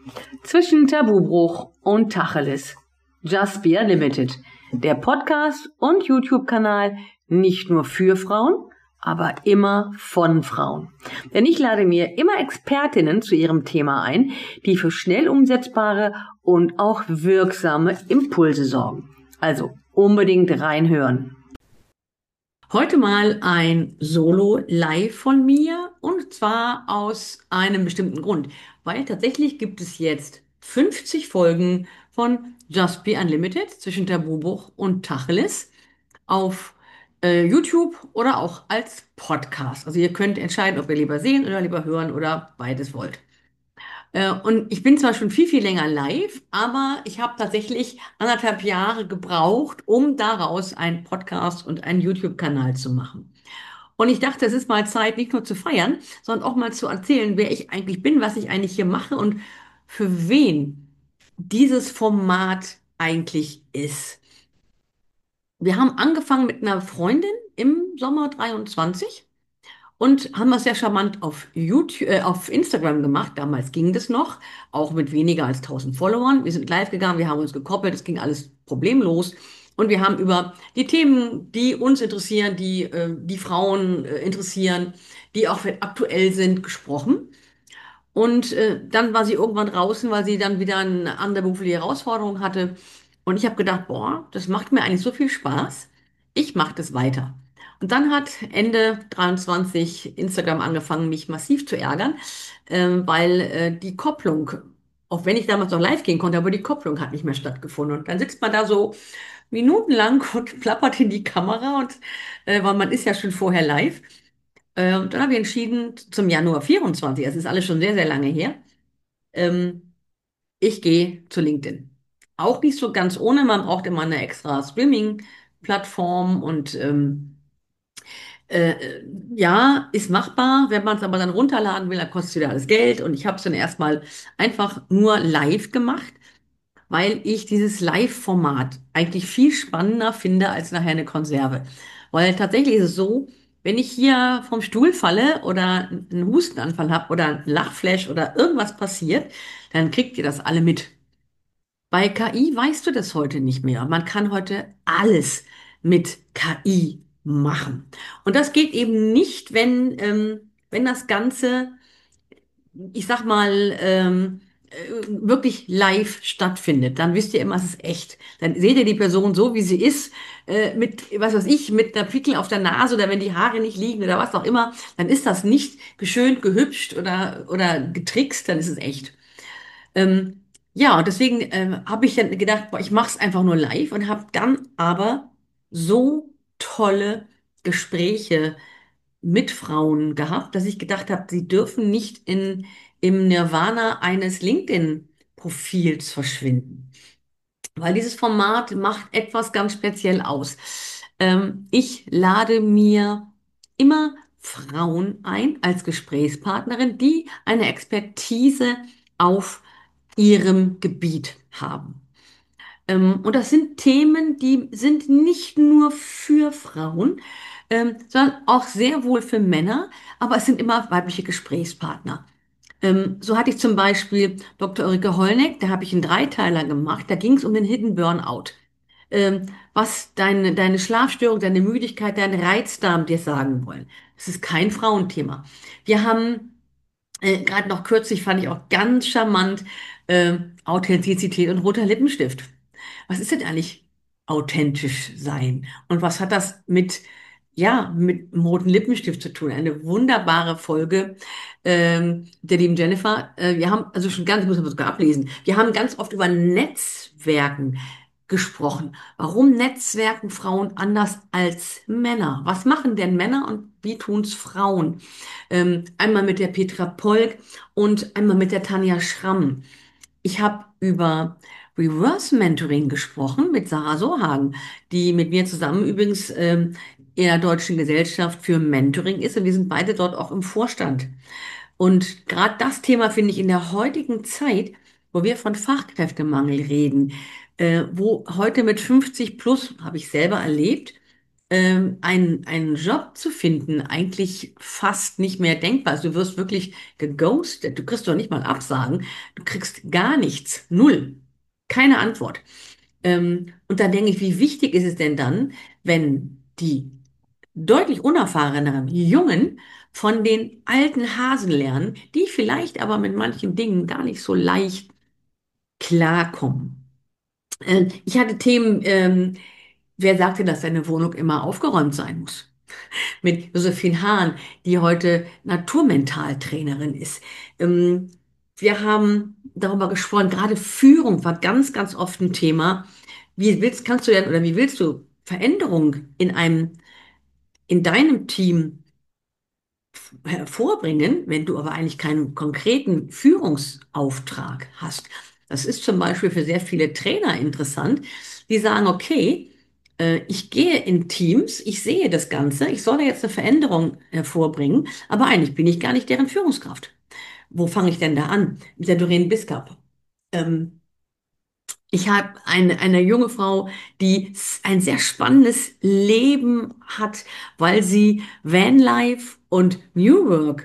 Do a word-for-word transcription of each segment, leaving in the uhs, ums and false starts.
Zwischen Tabubruch und Tacheles. Just Be Unlimited. Der Podcast und YouTube-Kanal nicht nur für Frauen, aber immer von Frauen. Denn ich lade mir immer Expertinnen zu ihrem Thema ein, die für schnell umsetzbare und auch wirksame Impulse sorgen. Also unbedingt reinhören. Heute mal ein Solo-Live von mir und zwar aus einem bestimmten Grund, weil tatsächlich gibt es jetzt fünfzig Folgen von Just Be Unlimited zwischen Tabubruch und Tacheles auf äh, YouTube oder auch als Podcast. Also ihr könnt entscheiden, ob ihr lieber sehen oder lieber hören oder beides wollt. Äh, und ich bin zwar schon viel, viel länger live, aber ich habe tatsächlich anderthalb Jahre gebraucht, um daraus einen Podcast und einen YouTube-Kanal zu machen. Und ich dachte, es ist mal Zeit, nicht nur zu feiern, sondern auch mal zu erzählen, wer ich eigentlich bin, was ich eigentlich hier mache und für wen dieses Format eigentlich ist. Wir haben angefangen mit einer Freundin im Sommer dreiundzwanzig und haben das sehr charmant auf YouTube, äh, auf Instagram gemacht. Damals ging das noch, auch mit weniger als tausend Followern. Wir sind live gegangen, wir haben uns gekoppelt, es ging alles problemlos. Und wir haben über die Themen, die uns interessieren, die äh, die Frauen äh, interessieren, die auch aktuell sind, gesprochen. Und äh, dann war sie irgendwann draußen, weil sie dann wieder eine andere berufliche Herausforderung hatte. Und ich habe gedacht, boah, das macht mir eigentlich so viel Spaß. Ich mache das weiter. Und dann hat Ende dreiundzwanzig Instagram angefangen, mich massiv zu ärgern, ähm, weil äh, die Kopplung, auch wenn ich damals noch live gehen konnte, aber die Kopplung hat nicht mehr stattgefunden. Und dann sitzt man da so minutenlang und plappert in die Kamera und äh, weil man ist ja schon vorher live. Äh, und dann habe ich entschieden, zum Januar vierundzwanzig, das ist alles schon sehr, sehr lange her, ähm, ich gehe zu LinkedIn. Auch nicht so ganz ohne, man braucht immer eine extra Streaming-Plattform und ähm, äh, ja, ist machbar. Wenn man es aber dann runterladen will, dann kostet es wieder alles Geld. Und ich habe es dann erstmal einfach nur live gemacht, weil ich dieses Live-Format eigentlich viel spannender finde als nachher eine Konserve. Weil tatsächlich ist es so, wenn ich hier vom Stuhl falle oder einen Hustenanfall habe oder ein Lachflash oder irgendwas passiert, dann kriegt ihr das alle mit. Bei K I weißt du das heute nicht mehr. Man kann heute alles mit K I machen. Und das geht eben nicht, wenn, ähm, wenn das Ganze, ich sag mal, ähm, äh, wirklich live stattfindet. Dann wisst ihr immer, es ist echt. Dann seht ihr die Person so, wie sie ist, äh, mit, was weiß ich, mit einer Pickel auf der Nase oder wenn die Haare nicht liegen oder was auch immer. Dann ist das nicht geschönt, gehübscht oder, oder getrickst, dann ist es echt. Ähm, ja, und deswegen ähm, habe ich dann gedacht, boah, ich mache es einfach nur live und habe dann aber so tolle Gespräche mit Frauen gehabt, dass ich gedacht habe, sie dürfen nicht in, im Nirvana eines LinkedIn-Profils verschwinden. Weil dieses Format macht etwas ganz speziell aus. Ähm, ich lade mir immer Frauen ein als Gesprächspartnerin, die eine Expertise auf ihrem Gebiet haben. Ähm, und das sind Themen, die sind nicht nur für Frauen, ähm, sondern auch sehr wohl für Männer, aber es sind immer weibliche Gesprächspartner. Ähm, so hatte ich zum Beispiel Doktor Ulrike Hollneck, da habe ich einen Dreiteiler gemacht, da ging es um den Hidden Burnout. Ähm, was deine, deine Schlafstörung, deine Müdigkeit, dein Reizdarm dir sagen wollen. Das ist kein Frauenthema. Wir haben äh, gerade noch kürzlich, fand ich auch ganz charmant, äh, Authentizität und roter Lippenstift. Was ist denn eigentlich authentisch sein? Und was hat das mit, ja, mit dem roten Lippenstift zu tun? Eine wunderbare Folge ähm, der lieben Jennifer. Äh, wir haben also schon ganz, ich muss das sogar ablesen, wir haben ganz oft über Netzwerken gesprochen. Warum netzwerken Frauen anders als Männer? Was machen denn Männer und wie tun's Frauen? Ähm, einmal mit der Petra Polk und einmal mit der Tanja Schramm. Ich habe über Reverse Mentoring gesprochen mit Sarah Sohagen, die mit mir zusammen übrigens ähm, in der Deutschen Gesellschaft für Mentoring ist und wir sind beide dort auch im Vorstand. Und gerade das Thema finde ich in der heutigen Zeit, wo wir von Fachkräftemangel reden, äh, wo heute mit fünfzig plus, habe ich selber erlebt, ähm, einen, einen Job zu finden eigentlich fast nicht mehr denkbar. Also du wirst wirklich geghostet. Du kriegst doch nicht mal Absagen. Du kriegst gar nichts. Null. Keine Antwort. Ähm, und dann denke ich, wie wichtig ist es denn dann, wenn die deutlich unerfahreneren Jungen von den alten Hasen lernen, die vielleicht aber mit manchen Dingen gar nicht so leicht klarkommen. Äh, ich hatte Themen, ähm, wer sagte, dass deine Wohnung immer aufgeräumt sein muss? Mit Josephine Hahn, die heute Naturmentaltrainerin ist. Ähm, wir haben darüber gesprochen, gerade Führung war ganz, ganz oft ein Thema. Wie willst, kannst du denn oder wie willst du Veränderung in einem, in deinem Team hervorbringen, wenn du aber eigentlich keinen konkreten Führungsauftrag hast? Das ist zum Beispiel für sehr viele Trainer interessant, die sagen, okay, äh, ich gehe in Teams, ich sehe das Ganze, ich soll jetzt eine Veränderung hervorbringen, aber eigentlich bin ich gar nicht deren Führungskraft. Wo fange ich denn da an? Mit der Doreen Biskup. Ähm, Ich habe eine, eine junge Frau, die s- ein sehr spannendes Leben hat, weil sie Vanlife und New Work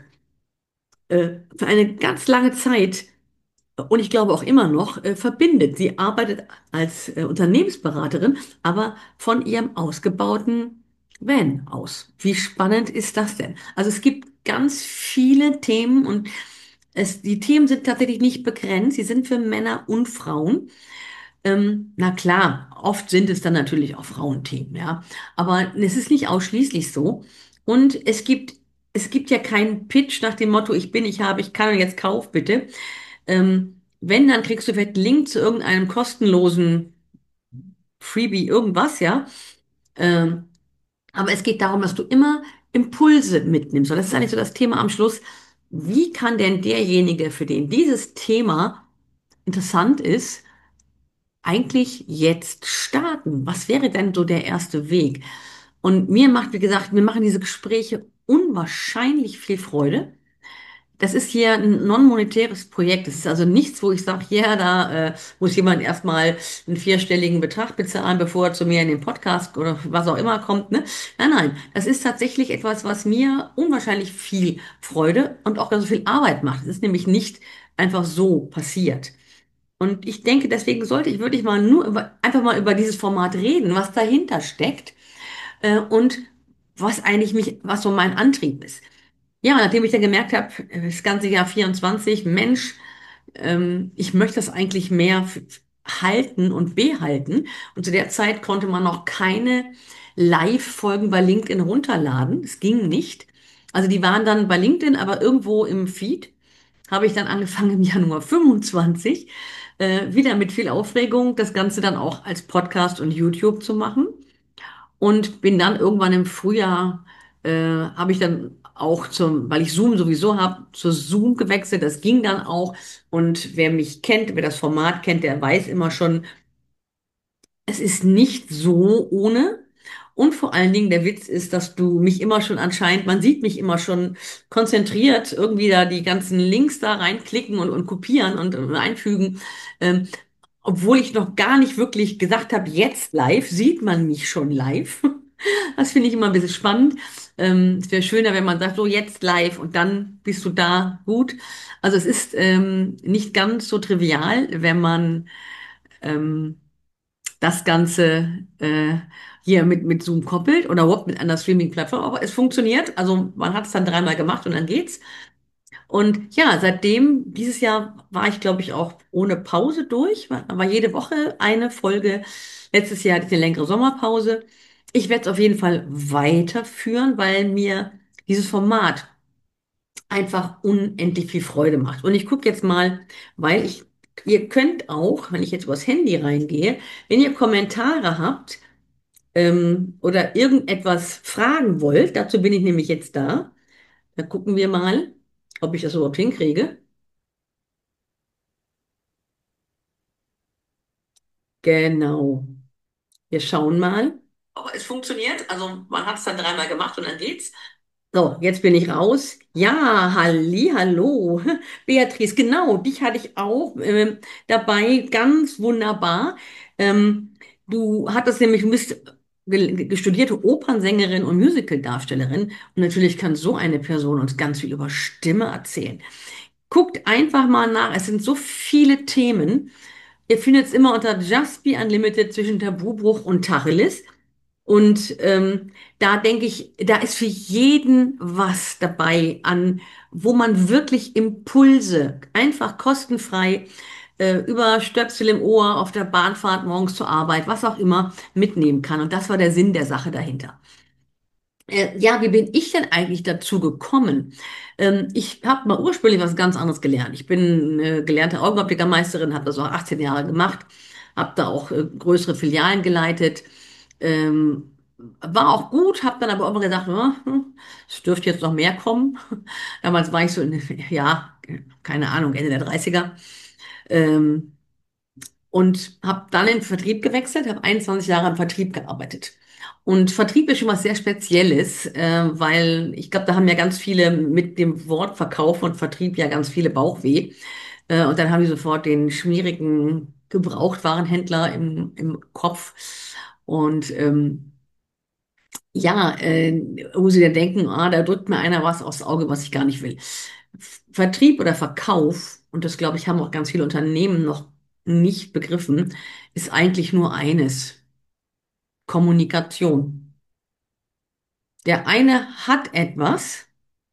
äh, für eine ganz lange Zeit und ich glaube auch immer noch äh, verbindet. Sie arbeitet als äh, Unternehmensberaterin, aber von ihrem ausgebauten Van aus. Wie spannend ist das denn? Also es gibt ganz viele Themen und es, die Themen sind tatsächlich nicht begrenzt. Sie sind für Männer und Frauen. Ähm, na klar, oft sind es dann natürlich auch Frauenthemen, ja. Aber es ist nicht ausschließlich so. Und es gibt, es gibt ja keinen Pitch nach dem Motto, ich bin, ich habe, ich kann und jetzt kauf bitte. Ähm, wenn, dann kriegst du vielleicht einen Link zu irgendeinem kostenlosen Freebie, irgendwas, ja. Ähm, aber es geht darum, dass du immer Impulse mitnimmst. Und das ist eigentlich so das Thema am Schluss. Wie kann denn derjenige, für den dieses Thema interessant ist, eigentlich jetzt starten? Was wäre denn so der erste Weg? Und mir macht, wie gesagt, mir machen diese Gespräche unwahrscheinlich viel Freude. Das ist hier ein non-monetäres Projekt. Das ist also nichts, wo ich sage, ja, da äh, muss jemand erstmal einen vierstelligen Betrag bezahlen, bevor er zu mir in den Podcast oder was auch immer kommt. Ne? Nein, nein, das ist tatsächlich etwas, was mir unwahrscheinlich viel Freude und auch ganz viel Arbeit macht. Es ist nämlich nicht einfach so passiert. Und ich denke, deswegen sollte ich wirklich mal nur über, einfach mal über dieses Format reden, was dahinter steckt äh, und was eigentlich mich, was so mein Antrieb ist. Ja, nachdem ich dann gemerkt habe, das ganze Jahr vierundzwanzig, Mensch, ähm, ich möchte das eigentlich mehr f- halten und behalten. Und zu der Zeit konnte man noch keine Live-Folgen bei LinkedIn runterladen. Es ging nicht. Also die waren dann bei LinkedIn, aber irgendwo im Feed habe ich dann angefangen im Januar fünfundzwanzig, äh, wieder mit viel Aufregung, das Ganze dann auch als Podcast und YouTube zu machen. Und bin dann irgendwann im Frühjahr, äh, habe ich dann auch zum, weil ich Zoom sowieso habe, zu Zoom gewechselt. Das ging dann auch. Und wer mich kennt, wer das Format kennt, der weiß immer schon, es ist nicht so ohne. Und vor allen Dingen der Witz ist, dass du mich immer schon anscheinend, man sieht mich immer schon konzentriert, irgendwie da die ganzen Links da reinklicken und, und kopieren und, und einfügen. Ähm, obwohl ich noch gar nicht wirklich gesagt habe, jetzt live, sieht man mich schon live. Das finde ich immer ein bisschen spannend. Ähm, es wäre schöner, wenn man sagt, so jetzt live und dann bist du da gut. Also es ist ähm, nicht ganz so trivial, wenn man ähm, das Ganze äh, hier mit, mit Zoom koppelt oder überhaupt mit einer Streaming-Plattform. Aber es funktioniert. Also man hat es dann dreimal gemacht und dann geht's. Und ja, seitdem, dieses Jahr war ich, glaube ich, auch ohne Pause durch. War, war jede Woche eine Folge. Letztes Jahr hatte ich eine längere Sommerpause. Ich werde es auf jeden Fall weiterführen, weil mir dieses Format einfach unendlich viel Freude macht. Und ich gucke jetzt mal, weil ich, ihr könnt auch, wenn ich jetzt übers Handy reingehe, wenn ihr Kommentare habt ähm, oder irgendetwas fragen wollt, dazu bin ich nämlich jetzt da. Da gucken wir mal, ob ich das überhaupt hinkriege. Genau. Wir schauen mal. Aber es funktioniert. Also man hat es dann dreimal gemacht und dann geht's. So, jetzt bin ich raus. Ja, halli, hallo. Beatrice, genau, dich hatte ich auch ähm, dabei. Ganz wunderbar. Ähm, du hattest nämlich Mist. ge- studierte Opernsängerin und Musicaldarstellerin. Und natürlich kann so eine Person uns ganz viel über Stimme erzählen. Guckt einfach mal nach. Es sind so viele Themen. Ihr findet es immer unter Just Be Unlimited zwischen Tabubruch und Tacheles. Und ähm, da denke ich, da ist für jeden was dabei an, wo man wirklich Impulse einfach kostenfrei äh, über Stöpsel im Ohr auf der Bahnfahrt morgens zur Arbeit, was auch immer, mitnehmen kann. Und das war der Sinn der Sache dahinter. Äh, ja, wie bin ich denn eigentlich dazu gekommen? Ähm, ich habe mal ursprünglich was ganz anderes gelernt. Ich bin äh, gelernte Augenoptikermeisterin, habe das auch achtzehn Jahre gemacht, habe da auch äh, größere Filialen geleitet. Ähm, War auch gut, habe dann aber auch immer gedacht, ja, hm, es dürfte jetzt noch mehr kommen. Damals war ich so in, ja, keine Ahnung, Ende der Dreißiger. Ähm, und habe dann in den Vertrieb gewechselt, habe einundzwanzig Jahre im Vertrieb gearbeitet. Und Vertrieb ist schon was sehr Spezielles, äh, weil ich glaube, da haben ja ganz viele mit dem Wort Verkauf und Vertrieb ja ganz viele Bauchweh. Äh, und dann haben die sofort den schmierigen Gebrauchtwarenhändler im, im Kopf. Und ähm, ja, äh, wo sie dann denken, ah, da drückt mir einer was aufs Auge, was ich gar nicht will. Vertrieb oder Verkauf, und das glaube ich, haben auch ganz viele Unternehmen noch nicht begriffen, ist eigentlich nur eines: Kommunikation. Der eine hat etwas,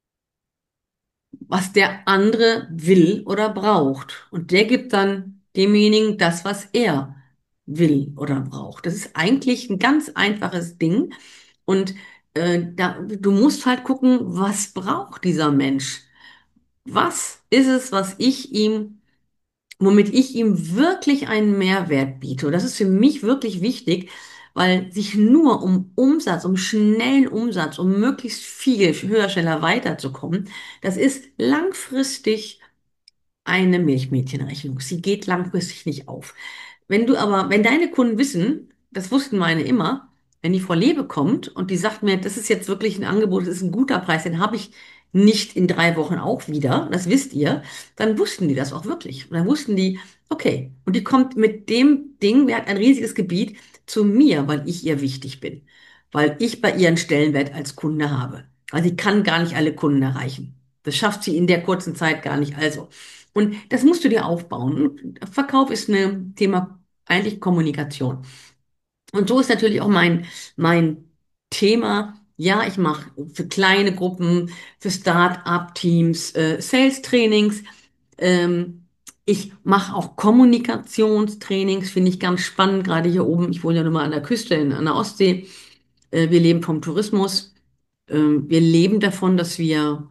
was der andere will oder braucht. Und der gibt dann demjenigen das, was er will oder braucht. Das ist eigentlich ein ganz einfaches Ding. Und äh, da, du musst halt gucken, was braucht dieser Mensch? Was ist es, was ich ihm, womit ich ihm wirklich einen Mehrwert biete? Und das ist für mich wirklich wichtig, weil sich nur um Umsatz, um schnellen Umsatz, um möglichst viel höher, schneller weiterzukommen, das ist langfristig eine Milchmädchenrechnung. Sie geht langfristig nicht auf. Wenn du aber, wenn deine Kunden wissen, das wussten meine immer, wenn die Frau Lebe kommt und die sagt mir, das ist jetzt wirklich ein Angebot, das ist ein guter Preis, den habe ich nicht in drei Wochen auch wieder, das wisst ihr, dann wussten die das auch wirklich. Und dann wussten die, okay, und die kommt mit dem Ding, wer hat ein riesiges Gebiet, zu mir, weil ich ihr wichtig bin, weil ich bei ihr einen Stellenwert als Kunde habe. Weil sie kann gar nicht alle Kunden erreichen. Das schafft sie in der kurzen Zeit gar nicht. Also. Und das musst du dir aufbauen. Verkauf ist ein Thema eigentlich Kommunikation. Und so ist natürlich auch mein, mein Thema. Ja, ich mache für kleine Gruppen, für Start-up-Teams, äh, Sales-Trainings. Ähm, Ich mache auch Kommunikationstrainings, finde ich ganz spannend, gerade hier oben. Ich wohne ja nun mal an der Küste, in, an der Ostsee. Äh, wir leben vom Tourismus. Ähm, wir leben davon, dass wir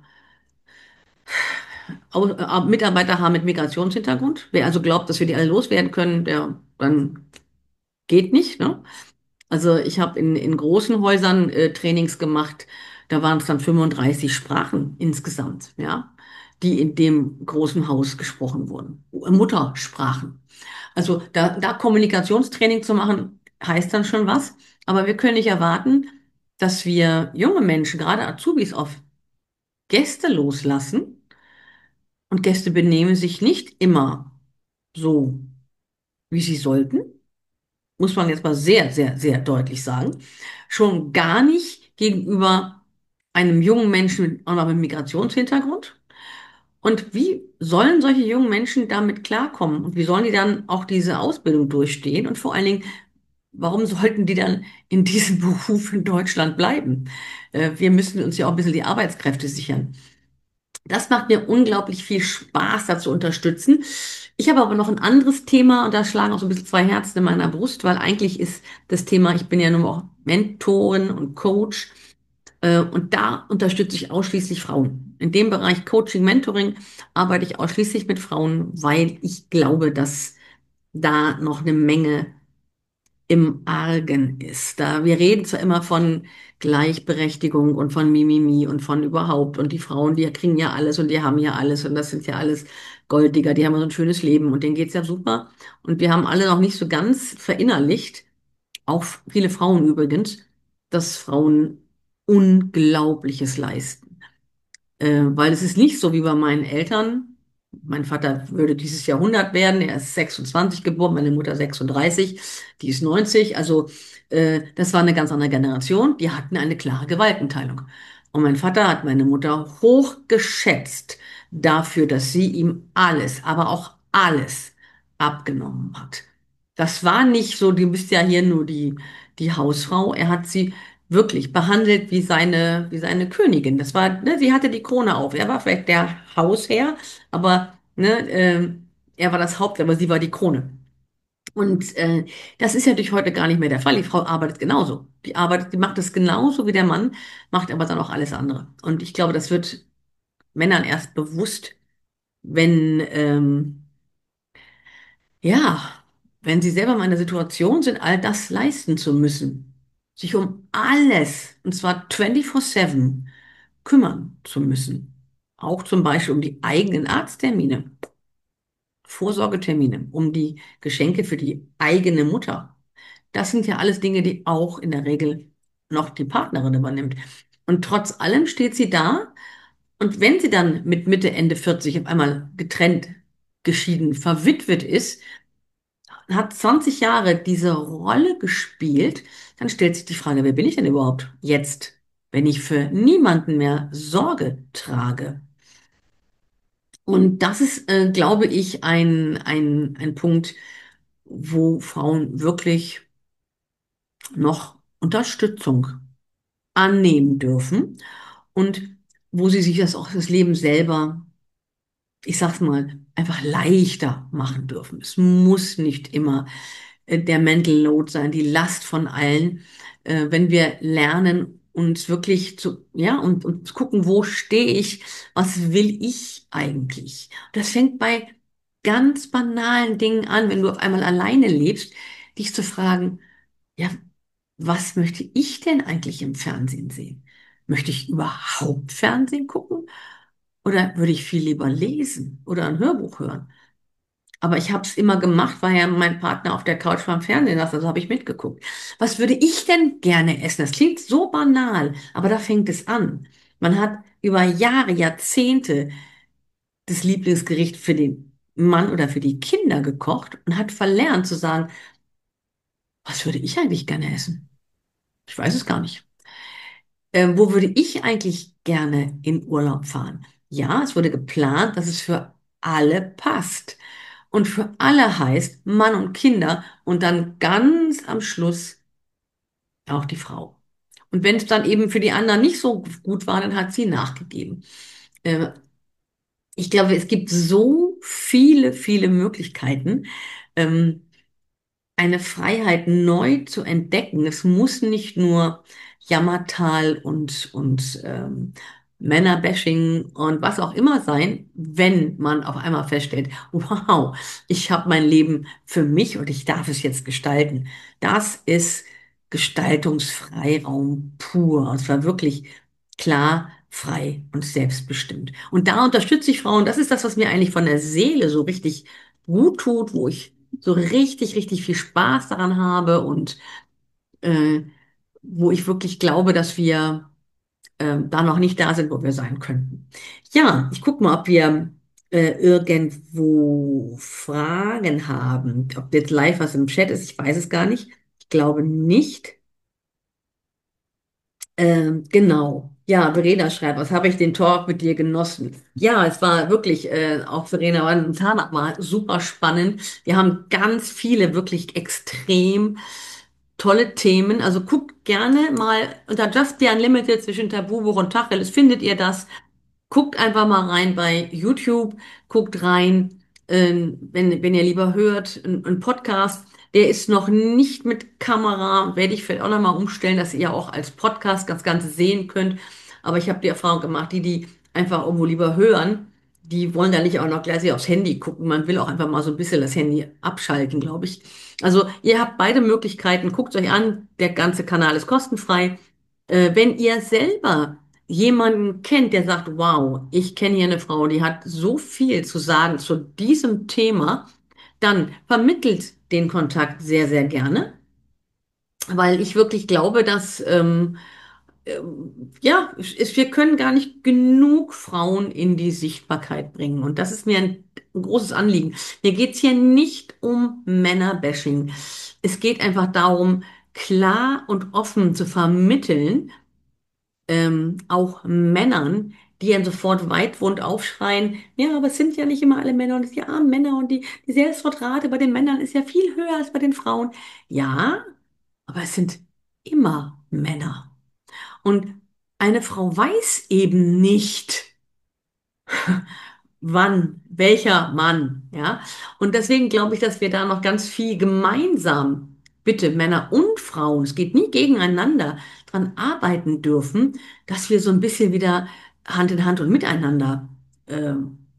Au- äh, Mitarbeiter haben mit Migrationshintergrund. Wer also glaubt, dass wir die alle loswerden können, der dann geht nicht, ne? Also ich habe in, in großen Häusern äh, Trainings gemacht, da waren es dann fünfunddreißig Sprachen insgesamt, ja, die in dem großen Haus gesprochen wurden. Muttersprachen. Also da, da Kommunikationstraining zu machen, heißt dann schon was. Aber wir können nicht erwarten, dass wir junge Menschen, gerade Azubis, auf Gäste loslassen. Und Gäste benehmen sich nicht immer so, wie sie sollten. Muss man jetzt mal sehr, sehr, sehr deutlich sagen. Schon gar nicht gegenüber einem jungen Menschen mit, auch noch mit Migrationshintergrund. Und wie sollen solche jungen Menschen damit klarkommen? Und wie sollen die dann auch diese Ausbildung durchstehen? Und vor allen Dingen, warum sollten die dann in diesem Beruf in Deutschland bleiben? Äh, Wir müssen uns ja auch ein bisschen die Arbeitskräfte sichern. Das macht mir unglaublich viel Spaß, da zu unterstützen. Ich habe aber noch ein anderes Thema und da schlagen auch so ein bisschen zwei Herzen in meiner Brust, weil eigentlich ist das Thema, ich bin ja nun auch Mentorin und Coach, äh, und da unterstütze ich ausschließlich Frauen. In dem Bereich Coaching, Mentoring arbeite ich ausschließlich mit Frauen, weil ich glaube, dass da noch eine Menge im Argen ist. Da wir reden zwar immer von Gleichberechtigung und von Mimimi und von überhaupt und die Frauen, die kriegen ja alles und die haben ja alles und das sind ja alles Golddigger, die haben so ein schönes Leben und denen geht's ja super und wir haben alle noch nicht so ganz verinnerlicht, auch viele Frauen übrigens, dass Frauen Unglaubliches leisten. Äh, weil es ist nicht so wie bei meinen Eltern. Mein Vater würde dieses Jahr hundert werden, er ist sechsundzwanzig geboren, meine Mutter sechsunddreißig, die ist neunzig. Also äh, das war eine ganz andere Generation, die hatten eine klare Gewaltenteilung. Und mein Vater hat meine Mutter hoch geschätzt dafür, dass sie ihm alles, aber auch alles abgenommen hat. Das war nicht so, du bist ja hier nur die, die Hausfrau. Er hat sie wirklich behandelt wie seine, wie seine Königin. Das war, ne, sie hatte die Krone auf. Er war vielleicht der Hausherr, aber ne, ähm, er war das Haupt, aber sie war die Krone. Und äh, das ist ja durch heute gar nicht mehr der Fall. Die Frau arbeitet genauso. Die arbeitet, die macht es genauso wie der Mann, macht aber dann auch alles andere. Und ich glaube, das wird Männern erst bewusst, wenn ähm, ja, wenn sie selber mal in der Situation sind, all das leisten zu müssen, sich um alles, und zwar vierundzwanzig sieben, kümmern zu müssen. Auch zum Beispiel um die eigenen Arzttermine, Vorsorgetermine, um die Geschenke für die eigene Mutter. Das sind ja alles Dinge, die auch in der Regel noch die Partnerin übernimmt. Und trotz allem steht sie da, und wenn sie dann mit Mitte, Ende vierzig auf einmal getrennt, geschieden, verwitwet ist, hat zwanzig Jahre diese Rolle gespielt, dann stellt sich die Frage, wer bin ich denn überhaupt jetzt, wenn ich für niemanden mehr Sorge trage? Und das ist, äh, glaube ich, ein, ein, ein Punkt, wo Frauen wirklich noch Unterstützung annehmen dürfen und wo sie sich das auch das Leben selber, ich sag's mal, einfach leichter machen dürfen. Es muss nicht immer äh, der Mental Load sein, die Last von allen, äh, wenn wir lernen, uns wirklich zu, ja, und, und zu gucken, wo stehe ich, was will ich eigentlich? Das fängt bei ganz banalen Dingen an, wenn du auf einmal alleine lebst, dich zu fragen, ja, was möchte ich denn eigentlich im Fernsehen sehen? Möchte ich überhaupt Fernsehen gucken? Oder würde ich viel lieber lesen oder ein Hörbuch hören? Aber ich habe es immer gemacht, weil ja mein Partner auf der Couch beim Fernsehen saß, also habe ich mitgeguckt. Was würde ich denn gerne essen? Das klingt so banal, aber da fängt es an. Man hat über Jahre, Jahrzehnte das Lieblingsgericht für den Mann oder für die Kinder gekocht und hat verlernt zu sagen, was würde ich eigentlich gerne essen? Ich weiß es gar nicht. Ähm, wo würde ich eigentlich gerne in Urlaub fahren? Ja, es wurde geplant, dass es für alle passt. Und für alle heißt Mann und Kinder und dann ganz am Schluss auch die Frau. Und wenn es dann eben für die anderen nicht so gut war, dann hat sie nachgegeben. Äh, Ich glaube, es gibt so viele, viele Möglichkeiten, ähm, eine Freiheit neu zu entdecken. Es muss nicht nur Jammertal und, und ähm, Männerbashing und was auch immer sein, wenn man auf einmal feststellt, wow, ich habe mein Leben für mich und ich darf es jetzt gestalten. Das ist Gestaltungsfreiraum pur. Und zwar wirklich klar, frei und selbstbestimmt. Und da unterstütze ich Frauen. Das ist das, was mir eigentlich von der Seele so richtig gut tut, wo ich so richtig, richtig viel Spaß daran habe und äh, wo ich wirklich glaube, dass wir äh, da noch nicht da sind, wo wir sein könnten. Ja, ich gucke mal, ob wir äh, irgendwo Fragen haben. Ob jetzt live was im Chat ist, ich weiß es gar nicht. Ich glaube nicht. Ähm, genau. Ja, Verena schreibt, was habe ich den Talk mit dir genossen? Ja, es war wirklich, äh, auch Verena war ein Tag war super spannend. Wir haben ganz viele wirklich extrem tolle Themen. Also guckt gerne mal unter Just Be Unlimited zwischen Tabubuch und Tacheles findet ihr das. Guckt einfach mal rein bei YouTube, guckt rein, ähm, wenn, wenn ihr lieber hört, ein, ein Podcast, der ist noch nicht mit Kamera, werde ich vielleicht auch nochmal umstellen, dass ihr auch als Podcast das Ganze sehen könnt. Aber ich habe die Erfahrung gemacht, die, die einfach irgendwo lieber hören, die wollen da nicht auch noch gleich aufs Handy gucken. Man will auch einfach mal so ein bisschen das Handy abschalten, glaube ich. Also ihr habt beide Möglichkeiten, guckt euch an, der ganze Kanal ist kostenfrei. Äh, wenn ihr selber jemanden kennt, der sagt, wow, ich kenne hier eine Frau, die hat so viel zu sagen zu diesem Thema, dann vermittelt den Kontakt sehr, sehr gerne, weil ich wirklich glaube, dass ähm, ähm, ja, es, wir können gar nicht genug Frauen in die Sichtbarkeit bringen. Und das ist mir ein, ein großes Anliegen. Mir geht es hier nicht um Männerbashing. Es geht einfach darum, klar und offen zu vermitteln, ähm, auch Männern, die dann sofort weitwund aufschreien, ja, aber es sind ja nicht immer alle Männer und die armen Männer und die, die Selbstmordrate bei den Männern ist ja viel höher als bei den Frauen. Ja, aber es sind immer Männer. Und eine Frau weiß eben nicht, wann, welcher Mann, ja. Und deswegen glaube ich, dass wir da noch ganz viel gemeinsam, bitte Männer und Frauen, es geht nie gegeneinander, dran arbeiten dürfen, dass wir so ein bisschen wieder Hand in Hand und miteinander äh,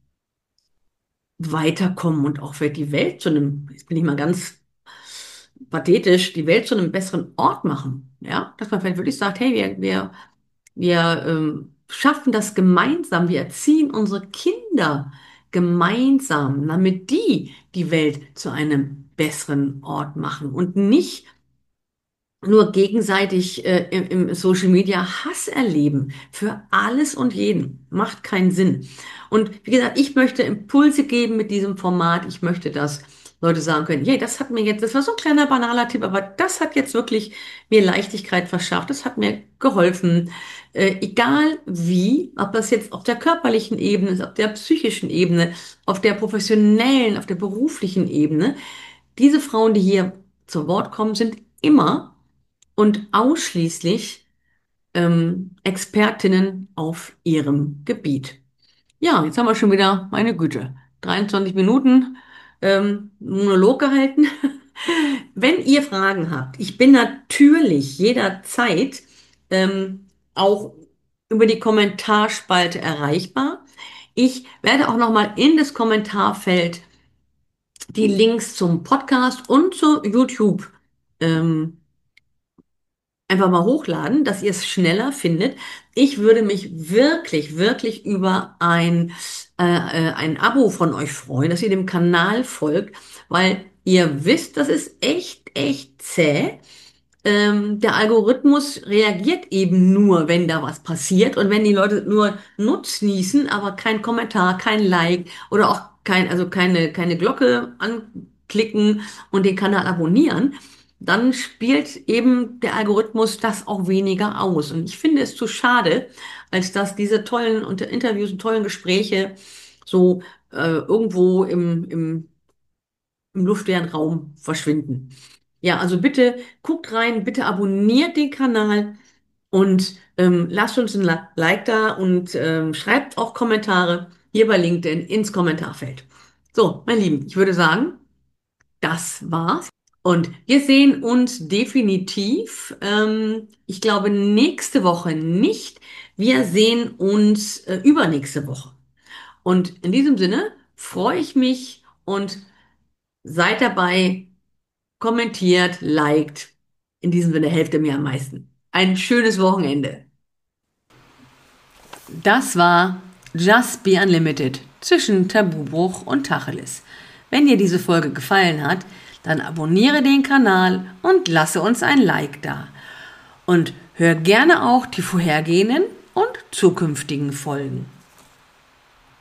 weiterkommen und auch vielleicht die Welt zu einem, jetzt bin ich mal ganz pathetisch, die Welt zu einem besseren Ort machen. Ja, dass man vielleicht wirklich sagt, hey, wir, wir Wir ähm, schaffen das gemeinsam. Wir erziehen unsere Kinder gemeinsam, damit die die Welt zu einem besseren Ort machen und nicht nur gegenseitig äh, im, im Social Media Hass erleben für alles und jeden. Macht keinen Sinn. Und wie gesagt, ich möchte Impulse geben mit diesem Format. Ich möchte, dass Leute sagen können, hey, das hat mir jetzt, das war so ein kleiner banaler Tipp, aber das hat jetzt wirklich mir Leichtigkeit verschafft. Das hat mir geholfen. Äh, egal wie, ob das jetzt auf der körperlichen Ebene ist, auf der psychischen Ebene, auf der professionellen, auf der beruflichen Ebene. Diese Frauen, die hier zu Wort kommen, sind immer und ausschließlich ähm, Expertinnen auf ihrem Gebiet. Ja, jetzt haben wir schon wieder, meine Güte, dreiundzwanzig Minuten ähm, Monolog gehalten. Wenn ihr Fragen habt, ich bin natürlich jederzeit ähm, auch über die Kommentarspalte erreichbar. Ich werde auch nochmal in das Kommentarfeld die Links zum Podcast und zu YouTube ähm, einfach mal hochladen, dass ihr es schneller findet. Ich würde mich wirklich, wirklich über ein, äh, äh, ein Abo von euch freuen, dass ihr dem Kanal folgt, weil ihr wisst, das ist echt, echt zäh. Ähm, der Algorithmus reagiert eben nur, wenn da was passiert und wenn die Leute nur nutznießen, aber kein Kommentar, kein Like oder auch kein, also keine, keine Glocke anklicken und den Kanal abonnieren, dann spielt eben der Algorithmus das auch weniger aus. Und ich finde es zu schade, als dass diese tollen Unter- Interviews und tollen Gespräche so äh, irgendwo im, im, im luftleeren Raum verschwinden. Ja, also bitte guckt rein, bitte abonniert den Kanal und ähm, lasst uns ein La- Like da und ähm, schreibt auch Kommentare hier bei LinkedIn ins Kommentarfeld. So, mein Lieben, ich würde sagen, das war's. Und wir sehen uns definitiv, ähm, ich glaube, nächste Woche nicht. Wir sehen uns äh, übernächste Woche. Und in diesem Sinne freue ich mich und seid dabei, kommentiert, liked. In diesem Sinne helft ihr mir am meisten. Ein schönes Wochenende. Das war Just Be Unlimited zwischen Tabubruch und Tacheles. Wenn dir diese Folge gefallen hat, dann abonniere den Kanal und lasse uns ein Like da. Und hör gerne auch die vorhergehenden und zukünftigen Folgen.